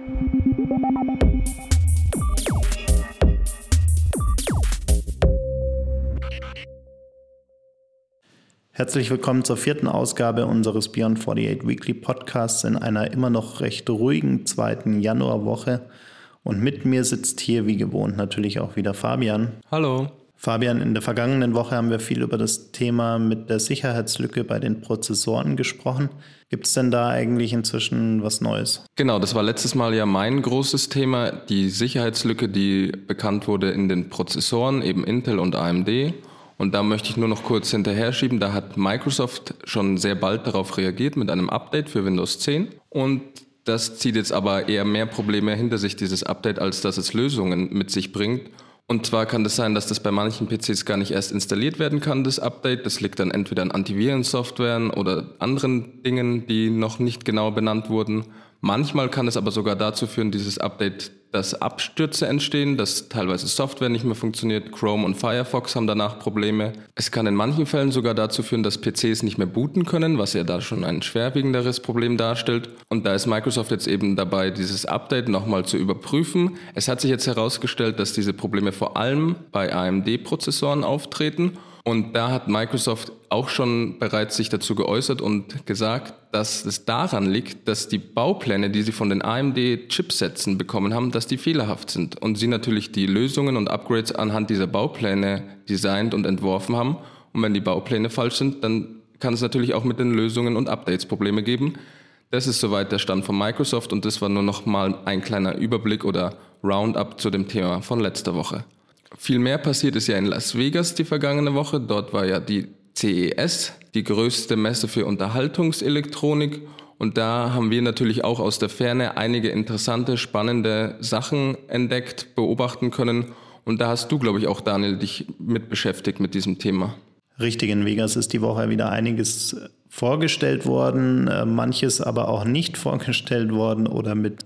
Herzlich willkommen zur 4. Ausgabe unseres Beyond 48 Weekly Podcasts in einer immer noch recht ruhigen 2. Januarwoche. Und mit mir sitzt hier wie gewohnt natürlich auch wieder Fabian. Hallo. Fabian, in der vergangenen Woche haben wir viel über das Thema mit der Sicherheitslücke bei den Prozessoren gesprochen. Gibt es denn da eigentlich inzwischen was Neues? Genau, das war letztes Mal ja mein großes Thema, die Sicherheitslücke, die bekannt wurde in den Prozessoren, eben Intel und AMD. Und da möchte ich nur noch kurz hinterher schieben, da hat Microsoft schon sehr bald darauf reagiert mit einem Update für Windows 10. Und das zieht jetzt aber eher mehr Probleme hinter sich, dieses Update, als dass es Lösungen mit sich bringt. Und zwar kann es sein, dass das bei manchen PCs gar nicht erst installiert werden kann, das Update. Das liegt dann entweder an Antivirensoftwaren oder anderen Dingen, die noch nicht genau benannt wurden. Manchmal kann es aber sogar dazu führen, dieses Update, dass Abstürze entstehen, dass teilweise Software nicht mehr funktioniert. Chrome und Firefox haben danach Probleme. Es kann in manchen Fällen sogar dazu führen, dass PCs nicht mehr booten können, was ja da schon ein schwerwiegenderes Problem darstellt. Und da ist Microsoft jetzt eben dabei, dieses Update nochmal zu überprüfen. Es hat sich jetzt herausgestellt, dass diese Probleme vor allem bei AMD-Prozessoren auftreten. Und da hat Microsoft auch schon bereits sich dazu geäußert und gesagt, dass es daran liegt, dass die Baupläne, die sie von den AMD-Chipsätzen bekommen haben, dass die fehlerhaft sind. Und sie natürlich die Lösungen und Upgrades anhand dieser Baupläne designt und entworfen haben. Und wenn die Baupläne falsch sind, dann kann es natürlich auch mit den Lösungen und Updates Probleme geben. Das ist soweit der Stand von Microsoft und das war nur noch mal ein kleiner Überblick oder Roundup zu dem Thema von letzter Woche. Viel mehr passiert ist ja in Las Vegas die vergangene Woche. Dort war ja die CES, die größte Messe für Unterhaltungselektronik. Und da haben wir natürlich auch aus der Ferne einige interessante, spannende Sachen entdeckt, beobachten können. Und da hast du, glaube ich, auch, Daniel, dich mit beschäftigt mit diesem Thema. Richtig, in Vegas ist die Woche wieder einiges vorgestellt worden, manches aber auch nicht vorgestellt worden oder mit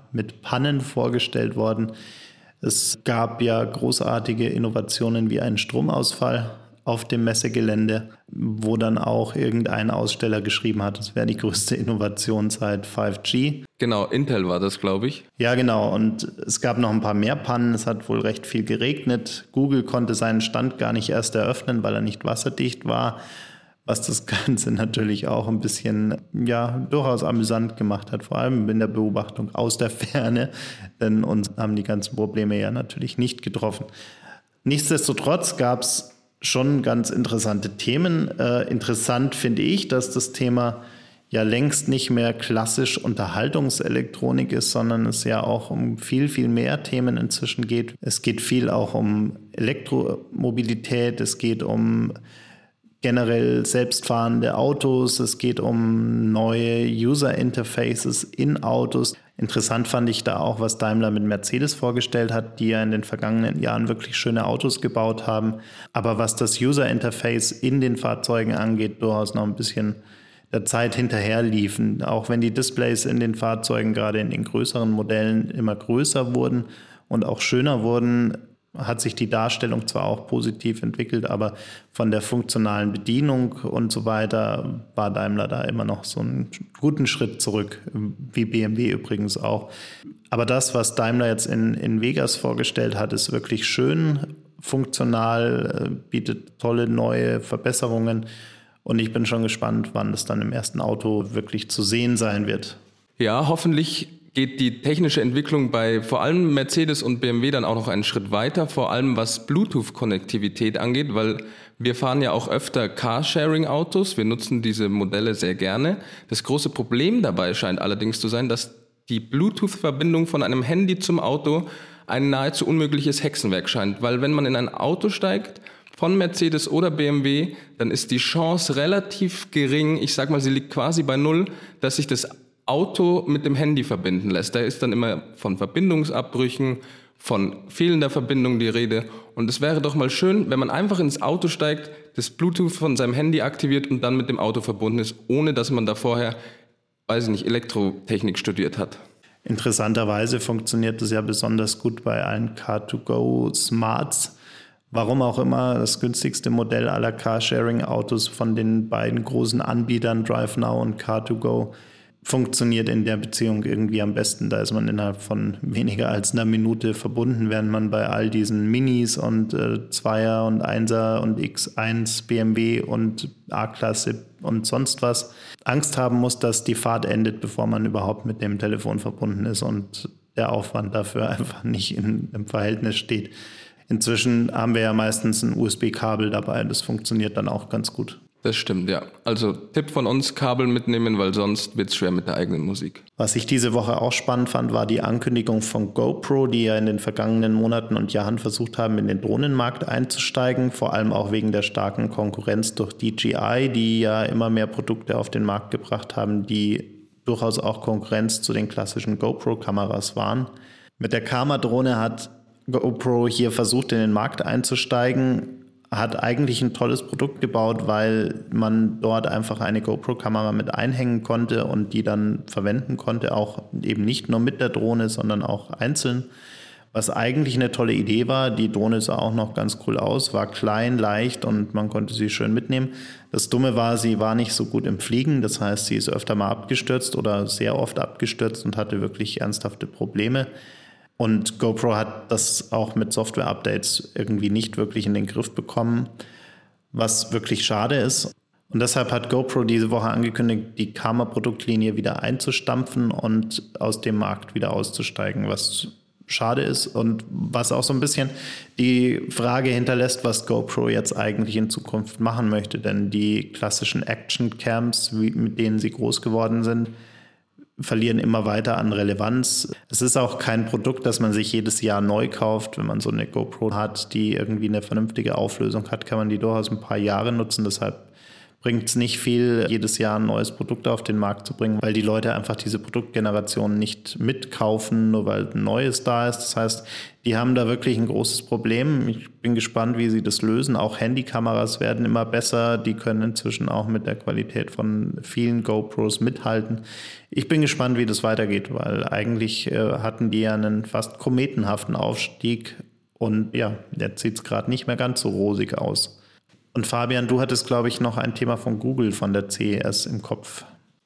Pannen vorgestellt worden. Es gab ja großartige Innovationen wie einen Stromausfall auf dem Messegelände, wo dann auch irgendein Aussteller geschrieben hat, es wäre die größte Innovation seit 5G. Genau, Intel war das, glaube ich. Ja, genau. Und es gab noch ein paar mehr Pannen. Es hat wohl recht viel geregnet. Google konnte seinen Stand gar nicht erst eröffnen, weil er nicht wasserdicht war. Was das Ganze natürlich auch ein bisschen, durchaus amüsant gemacht hat, vor allem in der Beobachtung aus der Ferne, denn uns haben die ganzen Probleme ja natürlich nicht getroffen. Nichtsdestotrotz gab es schon ganz interessante Themen. Interessant finde ich, dass das Thema ja längst nicht mehr klassisch Unterhaltungselektronik ist, sondern es ja auch um viel, viel mehr Themen inzwischen geht. Es geht viel auch um Elektromobilität, es geht um generell selbstfahrende Autos, es geht um neue User-Interfaces in Autos. Interessant fand ich da auch, was Daimler mit Mercedes vorgestellt hat, die ja in den vergangenen Jahren wirklich schöne Autos gebaut haben. Aber was das User-Interface in den Fahrzeugen angeht, durchaus noch ein bisschen der Zeit hinterherliefen. Auch wenn die Displays in den Fahrzeugen, gerade in den größeren Modellen, immer größer wurden und auch schöner wurden, hat sich die Darstellung zwar auch positiv entwickelt, aber von der funktionalen Bedienung und so weiter war Daimler da immer noch so einen guten Schritt zurück, wie BMW übrigens auch. Aber das, was Daimler jetzt in Vegas vorgestellt hat, ist wirklich schön, funktional, bietet tolle neue Verbesserungen und ich bin schon gespannt, wann das dann im ersten Auto wirklich zu sehen sein wird. Ja, hoffentlich geht die technische Entwicklung bei vor allem Mercedes und BMW dann auch noch einen Schritt weiter, vor allem was Bluetooth-Konnektivität angeht, weil wir fahren ja auch öfter Carsharing-Autos, wir nutzen diese Modelle sehr gerne. Das große Problem dabei scheint allerdings zu sein, dass die Bluetooth-Verbindung von einem Handy zum Auto ein nahezu unmögliches Hexenwerk scheint, weil wenn man in ein Auto steigt, von Mercedes oder BMW, dann ist die Chance relativ gering, ich sag mal, sie liegt quasi bei 0, dass sich das Auto mit dem Handy verbinden lässt. Da ist dann immer von Verbindungsabbrüchen, von fehlender Verbindung die Rede. Und es wäre doch mal schön, wenn man einfach ins Auto steigt, das Bluetooth von seinem Handy aktiviert und dann mit dem Auto verbunden ist, ohne dass man da vorher, Elektrotechnik studiert hat. Interessanterweise funktioniert das ja besonders gut bei allen Car2Go Smarts. Warum auch immer, das günstigste Modell aller Carsharing-Autos von den beiden großen Anbietern DriveNow und Car2Go funktioniert in der Beziehung irgendwie am besten. Da ist man innerhalb von weniger als einer Minute verbunden, während man bei all diesen Minis und Zweier und Einser und X1 BMW und A-Klasse und sonst was Angst haben muss, dass die Fahrt endet, bevor man überhaupt mit dem Telefon verbunden ist und der Aufwand dafür einfach nicht im Verhältnis steht. Inzwischen haben wir ja meistens ein USB-Kabel dabei, das funktioniert dann auch ganz gut. Das stimmt, ja. Also Tipp von uns, Kabel mitnehmen, weil sonst wird es schwer mit der eigenen Musik. Was ich diese Woche auch spannend fand, war die Ankündigung von GoPro, die ja in den vergangenen Monaten und Jahren versucht haben, in den Drohnenmarkt einzusteigen, vor allem auch wegen der starken Konkurrenz durch DJI, die ja immer mehr Produkte auf den Markt gebracht haben, die durchaus auch Konkurrenz zu den klassischen GoPro-Kameras waren. Mit der Karma-Drohne hat GoPro hier versucht, in den Markt einzusteigen, hat eigentlich ein tolles Produkt gebaut, weil man dort einfach eine GoPro-Kamera mit einhängen konnte und die dann verwenden konnte, auch eben nicht nur mit der Drohne, sondern auch einzeln. Was eigentlich eine tolle Idee war. Die Drohne sah auch noch ganz cool aus, war klein, leicht und man konnte sie schön mitnehmen. Das Dumme war, sie war nicht so gut im Fliegen. Das heißt, sie ist öfter mal abgestürzt oder sehr oft abgestürzt und hatte wirklich ernsthafte Probleme. Und GoPro hat das auch mit Software-Updates irgendwie nicht wirklich in den Griff bekommen, was wirklich schade ist. Und deshalb hat GoPro diese Woche angekündigt, die Karma-Produktlinie wieder einzustampfen und aus dem Markt wieder auszusteigen, was schade ist und was auch so ein bisschen die Frage hinterlässt, was GoPro jetzt eigentlich in Zukunft machen möchte. Denn die klassischen Action-Cams, mit denen sie groß geworden sind, verlieren immer weiter an Relevanz. Es ist auch kein Produkt, das man sich jedes Jahr neu kauft. Wenn man so eine GoPro hat, die irgendwie eine vernünftige Auflösung hat, kann man die durchaus ein paar Jahre nutzen. Deshalb bringt es nicht viel, jedes Jahr ein neues Produkt auf den Markt zu bringen, weil die Leute einfach diese Produktgeneration nicht mitkaufen, nur weil ein neues da ist. Das heißt, die haben da wirklich ein großes Problem. Ich bin gespannt, wie sie das lösen. Auch Handykameras werden immer besser. Die können inzwischen auch mit der Qualität von vielen GoPros mithalten. Ich bin gespannt, wie das weitergeht, weil eigentlich hatten die ja einen fast kometenhaften Aufstieg und ja, jetzt sieht es gerade nicht mehr ganz so rosig aus. Und Fabian, du hattest, glaube ich, noch ein Thema von Google von der CES im Kopf.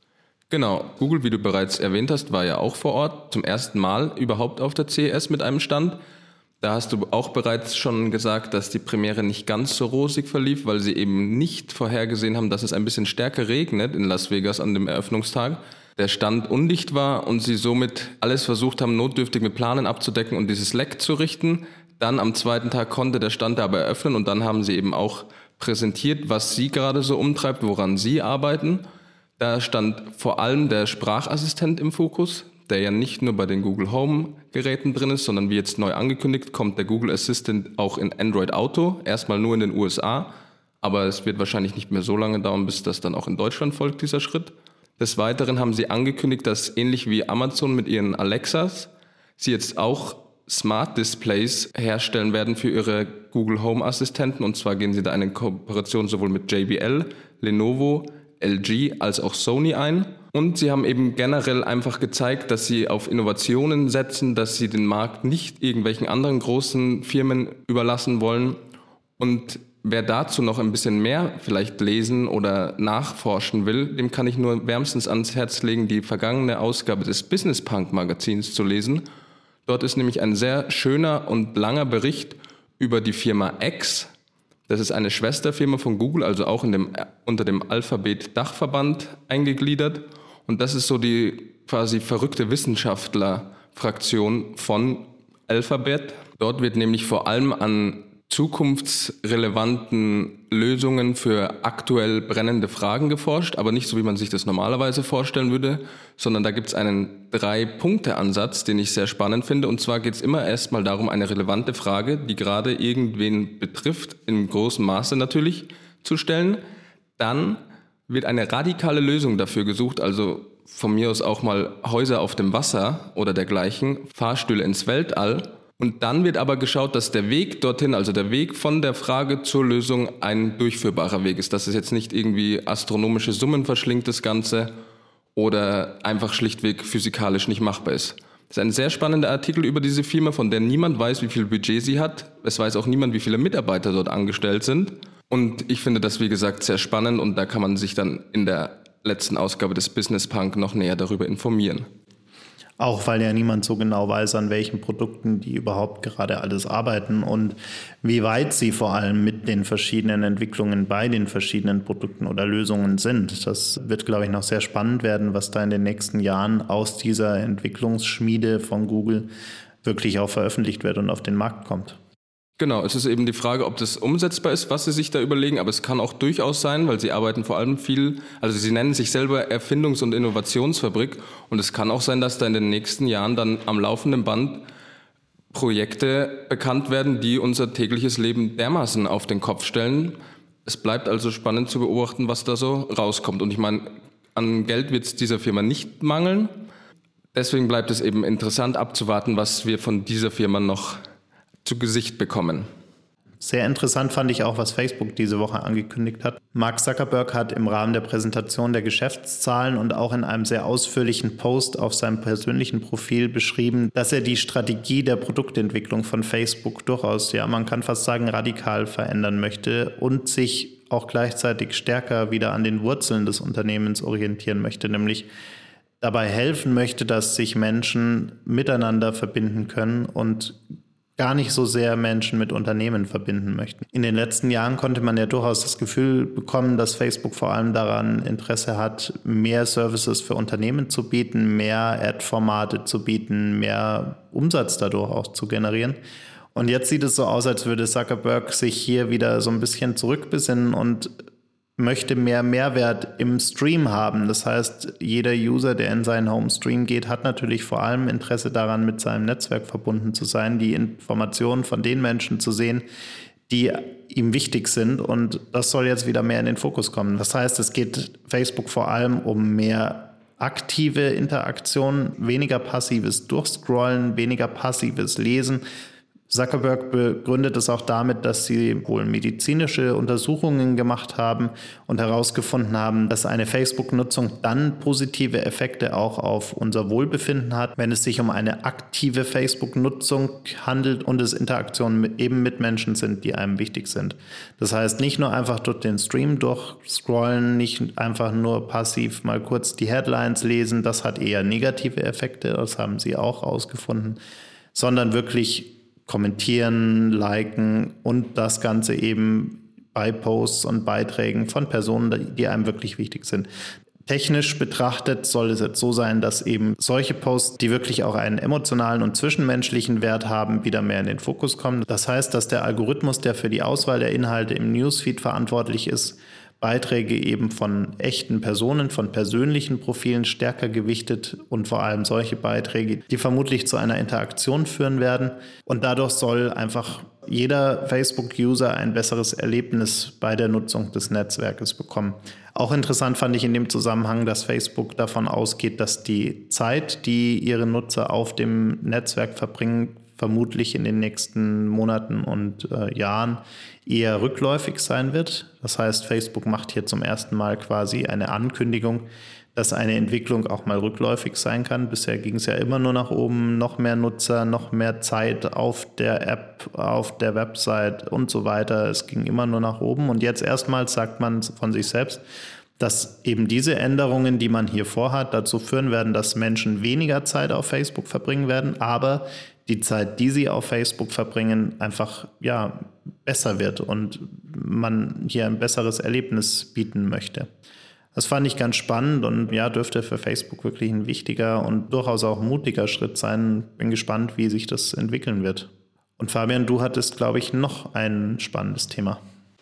Genau, Google, wie du bereits erwähnt hast, war ja auch vor Ort, zum ersten Mal überhaupt auf der CES mit einem Stand. Da hast du auch bereits schon gesagt, dass die Premiere nicht ganz so rosig verlief, weil sie eben nicht vorhergesehen haben, dass es ein bisschen stärker regnet in Las Vegas an dem Eröffnungstag. Der Stand undicht war und sie somit alles versucht haben, notdürftig mit Planen abzudecken und dieses Leck zu richten. Dann am zweiten Tag konnte der Stand aber eröffnen und dann haben sie eben auch präsentiert, was sie gerade so umtreibt, woran sie arbeiten. Da stand vor allem der Sprachassistent im Fokus, der ja nicht nur bei den Google Home Geräten drin ist, sondern wie jetzt neu angekündigt, kommt der Google Assistant auch in Android Auto, erstmal nur in den USA, aber es wird wahrscheinlich nicht mehr so lange dauern, bis das dann auch in Deutschland folgt, dieser Schritt. Des Weiteren haben sie angekündigt, dass ähnlich wie Amazon mit ihren Alexas, sie jetzt auch Smart Displays herstellen werden für ihre Google Home Assistenten, und zwar gehen sie da eine Kooperation sowohl mit JBL, Lenovo, LG als auch Sony ein. Und sie haben eben generell einfach gezeigt, dass sie auf Innovationen setzen, dass sie den Markt nicht irgendwelchen anderen großen Firmen überlassen wollen. Und wer dazu noch ein bisschen mehr vielleicht lesen oder nachforschen will, dem kann ich nur wärmstens ans Herz legen, die vergangene Ausgabe des Business Punk Magazins zu lesen. Dort ist nämlich ein sehr schöner und langer Bericht über die Firma X. Das ist eine Schwesterfirma von Google, also auch unter dem Alphabet-Dachverband eingegliedert. Und das ist so die quasi verrückte Wissenschaftler-Fraktion von Alphabet. Dort wird nämlich vor allem an zukunftsrelevanten Lösungen für aktuell brennende Fragen geforscht, aber nicht so, wie man sich das normalerweise vorstellen würde, sondern da gibt es einen 3-Punkte-Ansatz, den ich sehr spannend finde. Und zwar geht es immer erstmal darum, eine relevante Frage, die gerade irgendwen betrifft, in großem Maße natürlich, zu stellen. Dann wird eine radikale Lösung dafür gesucht, also von mir aus auch mal Häuser auf dem Wasser oder dergleichen, Fahrstühle ins Weltall. Und dann wird aber geschaut, dass der Weg dorthin, also der Weg von der Frage zur Lösung, ein durchführbarer Weg ist. Dass es jetzt nicht irgendwie astronomische Summen verschlingt, das Ganze, oder einfach schlichtweg physikalisch nicht machbar ist. Das ist ein sehr spannender Artikel über diese Firma, von der niemand weiß, wie viel Budget sie hat. Es weiß auch niemand, wie viele Mitarbeiter dort angestellt sind. Und ich finde das, wie gesagt, sehr spannend und da kann man sich dann in der letzten Ausgabe des Business Punk noch näher darüber informieren. Auch weil ja niemand so genau weiß, an welchen Produkten die überhaupt gerade alles arbeiten und wie weit sie vor allem mit den verschiedenen Entwicklungen bei den verschiedenen Produkten oder Lösungen sind. Das wird, glaube ich, noch sehr spannend werden, was da in den nächsten Jahren aus dieser Entwicklungsschmiede von Google wirklich auch veröffentlicht wird und auf den Markt kommt. Genau, es ist eben die Frage, ob das umsetzbar ist, was sie sich da überlegen, aber es kann auch durchaus sein, weil sie arbeiten vor allem viel, also sie nennen sich selber Erfindungs- und Innovationsfabrik und es kann auch sein, dass da in den nächsten Jahren dann am laufenden Band Projekte bekannt werden, die unser tägliches Leben dermaßen auf den Kopf stellen. Es bleibt also spannend zu beobachten, was da so rauskommt und ich meine, an Geld wird es dieser Firma nicht mangeln, deswegen bleibt es eben interessant abzuwarten, was wir von dieser Firma noch zu Gesicht bekommen. Sehr interessant fand ich auch, was Facebook diese Woche angekündigt hat. Mark Zuckerberg hat im Rahmen der Präsentation der Geschäftszahlen und auch in einem sehr ausführlichen Post auf seinem persönlichen Profil beschrieben, dass er die Strategie der Produktentwicklung von Facebook durchaus, ja, man kann fast sagen, radikal verändern möchte und sich auch gleichzeitig stärker wieder an den Wurzeln des Unternehmens orientieren möchte, nämlich dabei helfen möchte, dass sich Menschen miteinander verbinden können und gar nicht so sehr Menschen mit Unternehmen verbinden möchten. In den letzten Jahren konnte man ja durchaus das Gefühl bekommen, dass Facebook vor allem daran Interesse hat, mehr Services für Unternehmen zu bieten, mehr Ad-Formate zu bieten, mehr Umsatz dadurch auch zu generieren. Und jetzt sieht es so aus, als würde Zuckerberg sich hier wieder so ein bisschen zurückbesinnen und möchte mehr Mehrwert im Stream haben. Das heißt, jeder User, der in seinen Home-Stream geht, hat natürlich vor allem Interesse daran, mit seinem Netzwerk verbunden zu sein, die Informationen von den Menschen zu sehen, die ihm wichtig sind. Und das soll jetzt wieder mehr in den Fokus kommen. Das heißt, es geht Facebook vor allem um mehr aktive Interaktion, weniger passives Durchscrollen, weniger passives Lesen. Zuckerberg begründet es auch damit, dass sie wohl medizinische Untersuchungen gemacht haben und herausgefunden haben, dass eine Facebook-Nutzung dann positive Effekte auch auf unser Wohlbefinden hat, wenn es sich um eine aktive Facebook-Nutzung handelt und es Interaktionen eben mit Menschen sind, die einem wichtig sind. Das heißt, nicht nur einfach durch den Stream durchscrollen, nicht einfach nur passiv mal kurz die Headlines lesen, das hat eher negative Effekte, das haben sie auch herausgefunden, sondern wirklich kommentieren, liken und das Ganze eben bei Posts und Beiträgen von Personen, die einem wirklich wichtig sind. Technisch betrachtet soll es jetzt so sein, dass eben solche Posts, die wirklich auch einen emotionalen und zwischenmenschlichen Wert haben, wieder mehr in den Fokus kommen. Das heißt, dass der Algorithmus, der für die Auswahl der Inhalte im Newsfeed verantwortlich ist, Beiträge eben von echten Personen, von persönlichen Profilen stärker gewichtet und vor allem solche Beiträge, die vermutlich zu einer Interaktion führen werden. Und dadurch soll einfach jeder Facebook-User ein besseres Erlebnis bei der Nutzung des Netzwerkes bekommen. Auch interessant fand ich in dem Zusammenhang, dass Facebook davon ausgeht, dass die Zeit, die ihre Nutzer auf dem Netzwerk verbringen, vermutlich in den nächsten Monaten und Jahren eher rückläufig sein wird. Das heißt, Facebook macht hier zum ersten Mal quasi eine Ankündigung, dass eine Entwicklung auch mal rückläufig sein kann. Bisher ging es ja immer nur nach oben, noch mehr Nutzer, noch mehr Zeit auf der App, auf der Website und so weiter. Es ging immer nur nach oben und jetzt erstmals sagt man von sich selbst, dass eben diese Änderungen, die man hier vorhat, dazu führen werden, dass Menschen weniger Zeit auf Facebook verbringen werden, aber die Zeit, die sie auf Facebook verbringen, einfach besser wird und man hier ein besseres Erlebnis bieten möchte. Das fand ich ganz spannend und dürfte für Facebook wirklich ein wichtiger und durchaus auch mutiger Schritt sein. Bin gespannt, wie sich das entwickeln wird. Und Fabian, du hattest, glaube ich, noch ein spannendes Thema.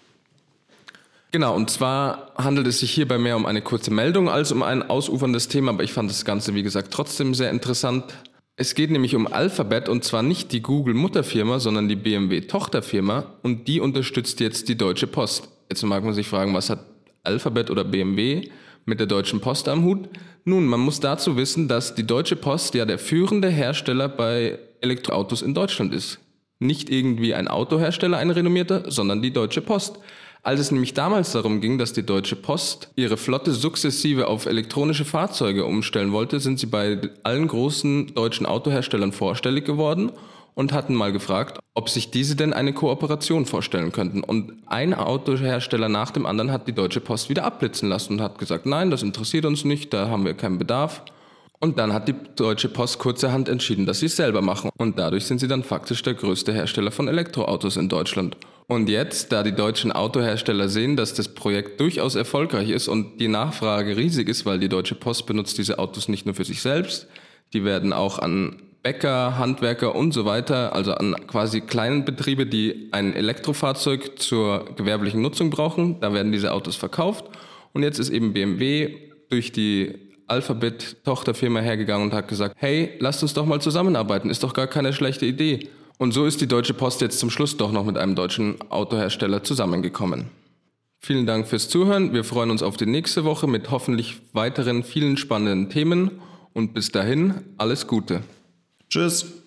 Genau, und zwar handelt es sich hierbei mehr um eine kurze Meldung als um ein ausuferndes Thema, aber ich fand das Ganze, wie gesagt, trotzdem sehr interessant. Es geht nämlich um Alphabet und zwar nicht die Google-Mutterfirma, sondern die BMW-Tochterfirma und die unterstützt jetzt die Deutsche Post. Jetzt mag man sich fragen, was hat Alphabet oder BMW mit der Deutschen Post am Hut? Nun, man muss dazu wissen, dass die Deutsche Post ja der führende Hersteller bei Elektroautos in Deutschland ist. Nicht irgendwie ein Autohersteller, ein renommierter, sondern die Deutsche Post. Als es nämlich damals darum ging, dass die Deutsche Post ihre Flotte sukzessive auf elektronische Fahrzeuge umstellen wollte, sind sie bei allen großen deutschen Autoherstellern vorstellig geworden und hatten mal gefragt, ob sich diese denn eine Kooperation vorstellen könnten. Und ein Autohersteller nach dem anderen hat die Deutsche Post wieder abblitzen lassen und hat gesagt, nein, das interessiert uns nicht, da haben wir keinen Bedarf. Und dann hat die Deutsche Post kurzerhand entschieden, dass sie es selber machen. Und dadurch sind sie dann faktisch der größte Hersteller von Elektroautos in Deutschland. Und jetzt, da die deutschen Autohersteller sehen, dass das Projekt durchaus erfolgreich ist und die Nachfrage riesig ist, weil die Deutsche Post benutzt diese Autos nicht nur für sich selbst, die werden auch an Bäcker, Handwerker und so weiter, also an quasi kleinen Betriebe, die ein Elektrofahrzeug zur gewerblichen Nutzung brauchen, da werden diese Autos verkauft. Und jetzt ist eben BMW durch die Alphabet-Tochterfirma hergegangen und hat gesagt, hey, lasst uns doch mal zusammenarbeiten, ist doch gar keine schlechte Idee. Und so ist die Deutsche Post jetzt zum Schluss doch noch mit einem deutschen Autohersteller zusammengekommen. Vielen Dank fürs Zuhören, wir freuen uns auf die nächste Woche mit hoffentlich weiteren vielen spannenden Themen und bis dahin alles Gute. Tschüss.